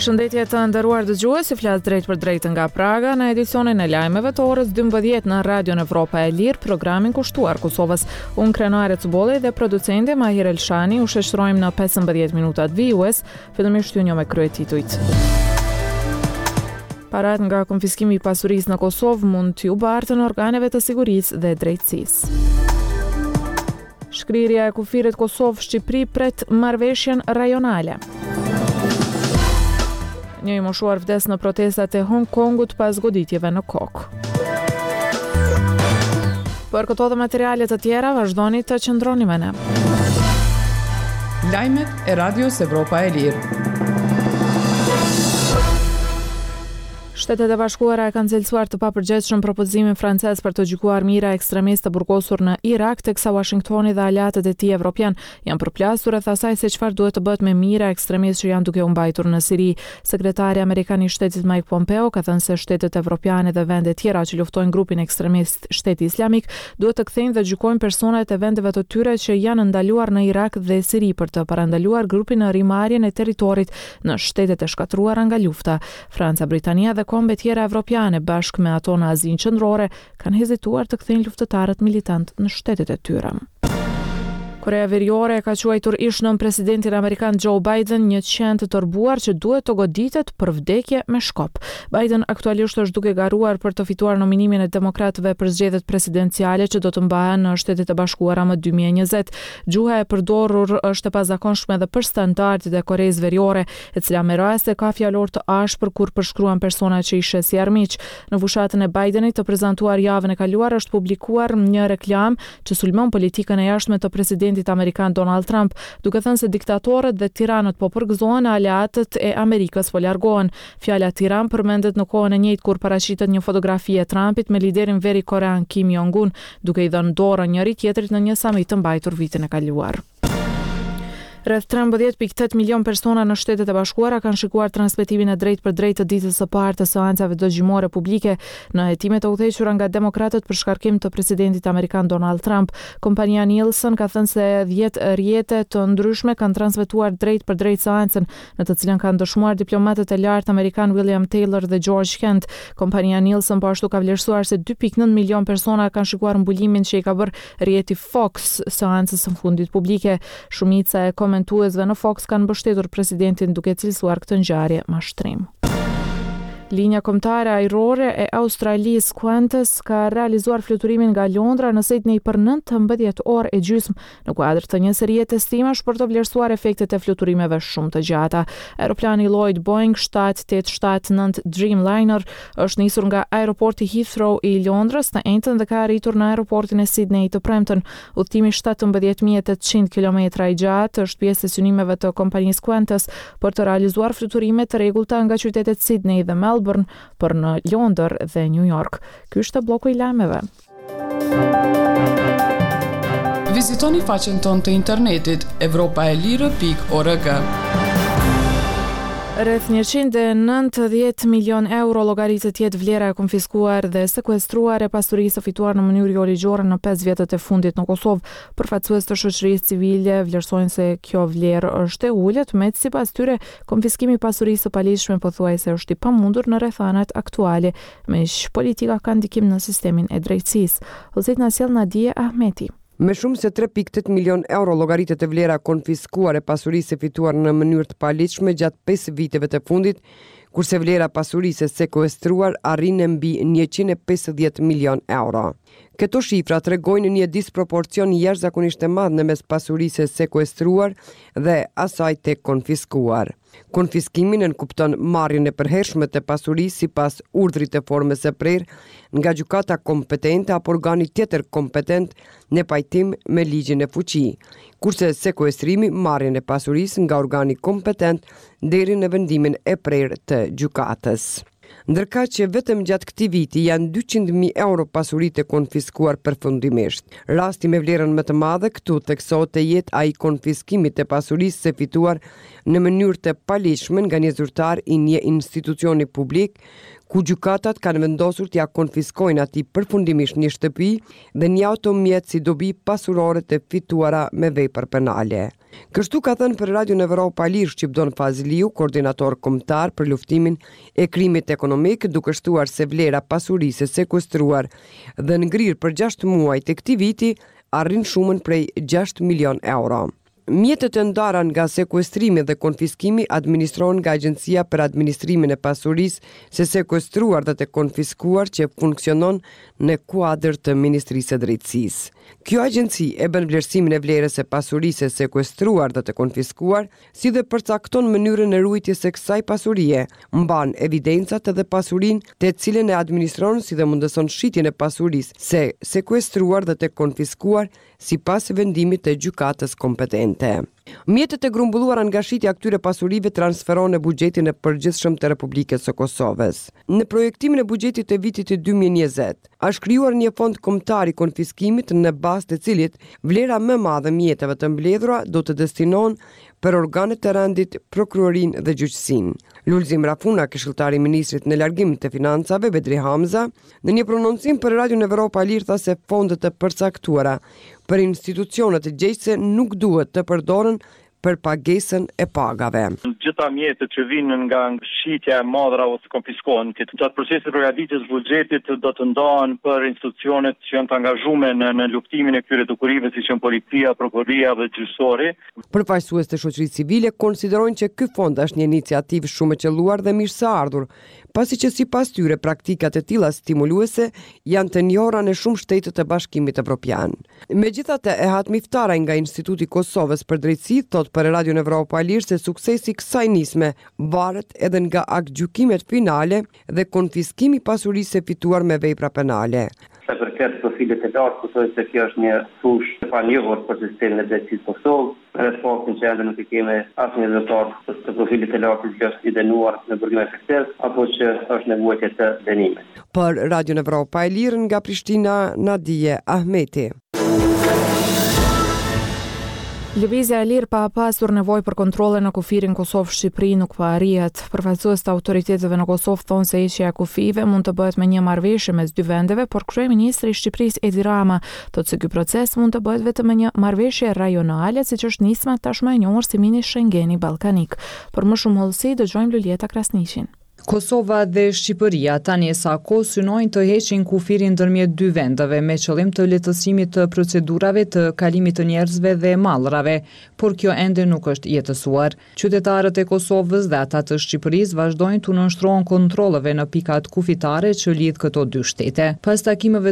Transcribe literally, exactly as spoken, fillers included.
Përshëndetje të nderuar dëgjues, si flas drejt për drejt nga Praga në edicionin e lajmeve të orës dymbëdhjetë në Radion Evropa e Lirë, programin kushtuar Kosovës. Unë Krenare Cuboli dhe producenti Mahir Elshani u shoqërojmë në pesëmbëdhjetë minutat vijues, fillimisht ju një me kryetitujt. Parat nga konfiskimi i pasurisë në Kosovë mund t'ju bartën organeve të sigurisë dhe drejtësisë. Shkrirja e kufirit Kosovë-Shqipëri pret marrëveshjen rajonale. Një i moshuar vdes në protestat e Hong Kongut pas goditjeve në kokë. Për këto dhe materiale të tjera, vazhdoni të qëndroni me ne. Lajmet e Radios Evropa e Lirë. Shtetet e Bashkuara e kanë cilësuar të papërgjegjshëm propozimin francez për të gjykuar mira ekstremistë të burgosur në Irak, teksa Washingtoni dhe aleatët e tij evropian janë përplasur rreth asaj se çfarë duhet të bëhet me mira ekstremistë që janë duke u mbajtur në Siri. Sekretari amerikan i shtetit Mike Pompeo ka thënë se shtetet evropiane dhe vende tjera që luftojnë grupin ekstremist Shteti Islamik duhet të kthejnë dhe gjykojnë personat e vendeve të tyre që janë ndaluar në Irak dhe Siri për të parandaluar grupin në rrimarrjen e territorit në shtetet e shkatruara nga lufta. Franca, Britania dhe kombe tjera evropiane bashkë me ato në Azinë Qendrore kanë hezituar të kthejnë luftëtarët militant në shtetet e tyre. Korea Veriore ka quajtur ish nën presidentin amerikan Joe Biden një qend të tërbuar që duhet të goditet për vdekje me shkop. Biden aktualisht është duke garuar për të fituar nominimin e demokratëve për zgjedhjet presidenciale që do të mbahen në Shtetet e Bashkuara më dy mijë e njëzet. Gjuha e përdorur është e pazakonshme edhe për standardet e Koreas Veriore, e cila me raste ka fjalor të ashpër kur përshkruan persona që ishin si armiq. Në fushatën e Bidenit të prezantuar javën e kaluar është publikuar një reklam që sulmon politikën e jashtme të presidentit amerikan Donald Trump, duke thënë se diktatorët dhe tiranët po përgëzohen, aleatët e Amerikës po largohen. Fjala tiran përmendet në kohën e njëjtë kur paraqitet një fotografi e Trumpit me liderin veri korean Kim Jong-un, duke i dhënë dorën njëri tjetrit në një samit të mbajtur vitin e kaluar. Rreth trembëdhjetë pikë tetë milion persona në Shtetet e Bashkuara kanë shikuar transmetimin e drejtë për drejtë të ditës së parë të seancave dëgjimore publike në hetime të udhëhequra nga demokratët për shkarkim të presidentit amerikan Donald Trump. Kompania Nielsen ka thënë se dhjetë rrjete të ndryshme kanë transmetuar drejtë për drejtë seancën, në të cilën kanë dëshmuar diplomatët e lartë amerikan William Taylor dhe George Kent. Kompania Nielsen po ashtu ka vlerësuar se dy pikë nëntë milion persona kanë shikuar mbulimin që i ka bërë rrjeti Fox seancës së fundit publike. Shumica e komentuesve në Fox kanë mbështetur presidentin duke cilësuar këtë ngjarje mashtrim. Linja kombëtare ajrore e Australisë Qantas ka realizuar fluturimin nga Londra në Sydney për nëntëmbëdhjetë orë e gjysmë në kuadër të një serie testimash për të vlerësuar efektet e fluturimeve shumë të gjata. Aeroplani Lloyd Boeing shtatë tetë shtatë nëntë Dreamliner është nisur nga aeroporti Heathrow i Londrës në Entën dhe ka arritur në aeroportin e Sydney të premten. Udhtimi shtatëmbëdhjetë mijë e tetëqind kilometra i gjatë është pjesë e synimeve të kompanisë Qantas për të realizuar fluturime të rregullta nga qytetet Sydney dhe Melbourne për në Londër dhe New York. Ky është bloku i lajmeve. Vizitoni faqen tonë të internetit evropa e lirë pikë org. Rreth njëqind e nëntëdhjetë milion euro llogaritet jetë vlera e konfiskuar dhe sekuestruar e pasurisë së fituar në mënyrë jo ligjore në pesë vjetët e fundit në Kosovë. Përfaqësues të shoqërisë civile vlerësojnë se kjo vlerë është e ulët, me sipas tyre konfiskimi i pasurisë së paligjshme pothuajse është i pamundur në rrethanat aktuale, meq politika ka ndikim në sistemin e drejtësisë. Ose na sjell Nadia Ahmeti. Me shumë se tre pikë tetë milion euro llogaritet e vlera konfiskuar e pasurisë fituar në mënyrë të paligjshme gjatë pesë viteve të fundit, kurse vlera pasurisë sekuestruar arrin mbi njëqind e pesëdhjetë milion euro. Këto shifra tregojnë një disproporcion jashtëzakonisht të madh në mes pasurisë sekuestruar dhe asaj të konfiskuar. Konfiskimi nënkupton marrjen e përhershme të pasurisë sipas urdhrit të formës së prerë nga gjykata kompetente apo organi tjetër kompetent në pajtim me ligjin e fuqi, kurse sekuestrimi marrjen e pasurisë nga organi kompetent deri në vendimin e prerë të gjykatës. Ndërka që vetëm gjatë këtij viti janë dyqind mijë euro pasuritë konfiskuar përfundimisht. Rasti me vlerën më të madhe këtu theksohet të jetë ai konfiskimi të pasurisë së fituar në mënyrë të paligjshme nga një zyrtar i një institucioni publik, ku gjykatat kanë vendosur t'ia konfiskojnë atij përfundimisht një shtëpi dhe një automjet si dobi pasurore të fituara me vepër penale. Kështu ka thënë për Radion Evropa e Lirë Shqipdon Fazliu, koordinator kombëtar për luftimin e krimit ekonomik, duke shtuar se vlera pasurisë e sekuestruar dhe ngrirë për gjashtë muaj të këtij viti arrin shumën prej gjashtë milion euro. Mjetet e ndara nga sekuestrimi dhe konfiskimi administrohen nga Agjencia për Administrimin e Pasurisë së Sekuestruar dhe të Konfiskuar që funksionon në kuadër të Ministrisë së Drejtësisë. Kjo agjenci e bën vlerësimin e vlerës së pasurisë së sekuestruar dhe të konfiskuar, si dhe përcakton mënyrën e ruajtjes së kësaj pasurie, mban evidencat dhe pasurinë të cilën e administron, si dhe mundëson shitjen e pasurisë së sekuestruar dhe të konfiskuar sipas vendimit të gjykatës kompetente. Mjetet e grumbulluara nga shitja këtyre pasurive transferohen në buxhetin e përgjithshëm të Republikës së Kosovës. Në projektimin e buxhetit të vitit të dy mijë e njëzet, është krijuar një fond kombëtar i konfiskimit në bazë të cilit vlera më e madhe e mjeteve të mbledhura do të destinohen për organet e rendit, prokurorinë dhe gjyqësinë. Lulzim Rafuna, këshilltari i ministrit në largim të financave, Bedri Hamza, në një prononcim për Radion Evropa e Lirë tha se fondet e përcaktuara për institucionet e gjyqëse nuk duhet të përdoren për pagesën e pagave. Gjitha mjetet që vinë nga shitja e madhra ose konfiskohen, këtë gjatë procesit përgatitjes buxhetit do të ndahen për institucionet që janë të angazhuar në, në luftimin e këtyre dukurive, siç janë policia, prokuroria dhe gjyqësori. Përfaqësues të shoqërisë civile konsiderojnë që ky fond është një iniciativë shumë e qelluar dhe mirëseardhur, pasi që sipas tyre praktikat e tilla stimuluese janë të njohura në shumë shtete të Bashkimit Evropian. Megjithatë, e hatmiftara nga Instituti i Kosovës për Drejtësi thot për Radion Evropa e Lirë se suksesi i kësaj nisme varet edhe nga aktgjykimet finale dhe konfiskimi i pasurisë së fituar me vepra penale. Sa përket profilit të lartë, kusoj se kjo është një fushë e panjohur për sistemin e drejtësisë Kosovë, për faktin që ende nuk i kemi asnjë rezultat të profilit të lartë që është i dënuar në burgim efektiv apo që është nevojë të dënimit. Për Radion Evropa e Lirë nga Prishtina, Nadije Ahmeti. Lëvizja e lirë pa pasur nevojë për kontrole në kufirin Kosovë-Shqipëri nuk po arrihet. Përfaqësues të autoriteteve në Kosovë thonë se heqja e kufive mund të bëhet me një marrëveshje mes dy vendeve, por kryeministri i Shqipërisë Edi Rama thotë se ky proces mund të bëhet vetëm me një marrëveshje rajonale, siç është nisma tashmë e njohur si mini Schengeni ballkanik. Për më shumë hollësi dëgjojmë Lulieta Krasniqin. Kosova dhe Shqipëria tani e sa kohë synojnë të heqin kufirin ndërmjet dy vendeve me qëllim të lehtësimit të procedurave të kalimit të njerëzve dhe mallrave, por kjo ende nuk është jetësuar. Qytetarët e Kosovës dhe ata të Shqipërisë vazhdojnë të nënshtrohen kontrolleve në pikat kufitare që lidh këto dy shtete. Pas takimeve